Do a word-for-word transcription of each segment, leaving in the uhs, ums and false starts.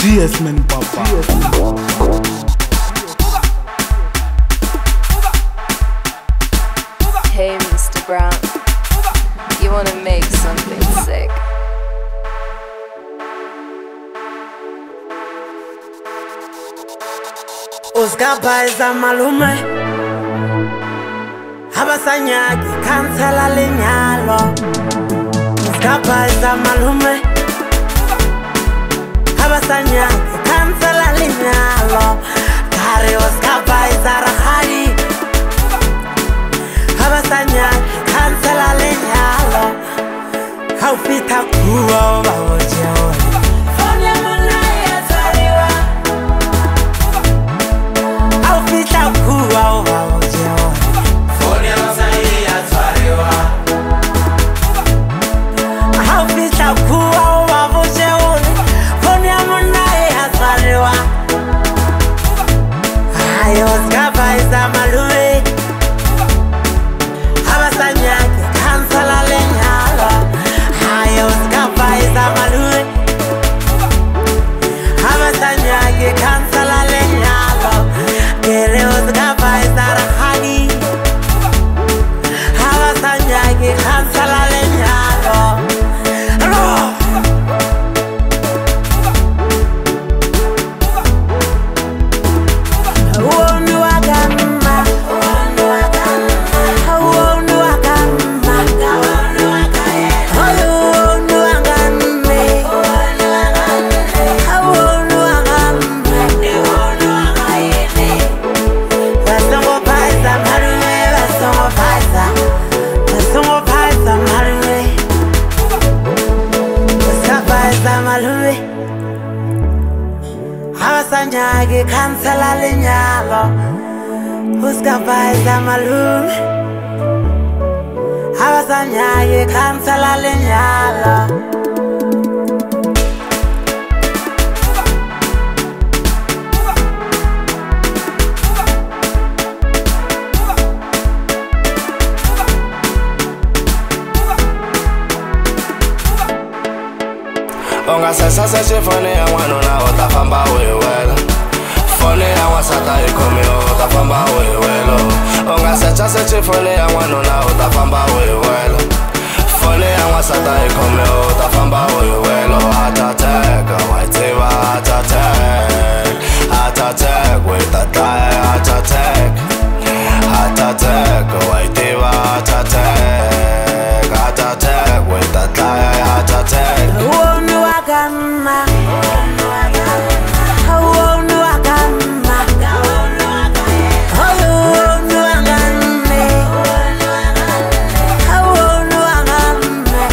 G S man papa. Hey Mister Brown, you wanna make something sick? Uskabaiza malume Habasanyaki kansela lenyalo Uskabaiza malume Habasanyaki kansela lenyalo Kare uskabaiza rahari Habasanyaki kansela lenyalo Haupita kuwa wawojewa Habasanyaki kansela lenyalo Uskabaiza malume Habasanyaki kansela lenyalo Onga sesa seche fone ya wano na otafamba wewelo Fone ya wasata ikome otafamba wewelo Onga secha seche fone ya wano na otafamba wewelo Fone ya wasata ikome otafamba wewelo Atatek, waiteva atatek Atatek, wetatai atatek Atatek, waiteva atatek Atatek, wetatai atatek Wakama, Wonu wakama, Wonu wakama, Wonu wakame, Wonu wakame,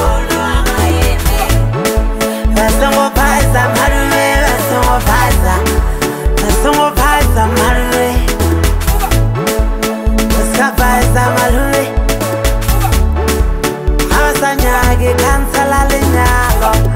Basongo paisa marume, Basongo paisa, Basongo paisa marume, Baska paisa marume, Habasanyaki kansela lenyalo.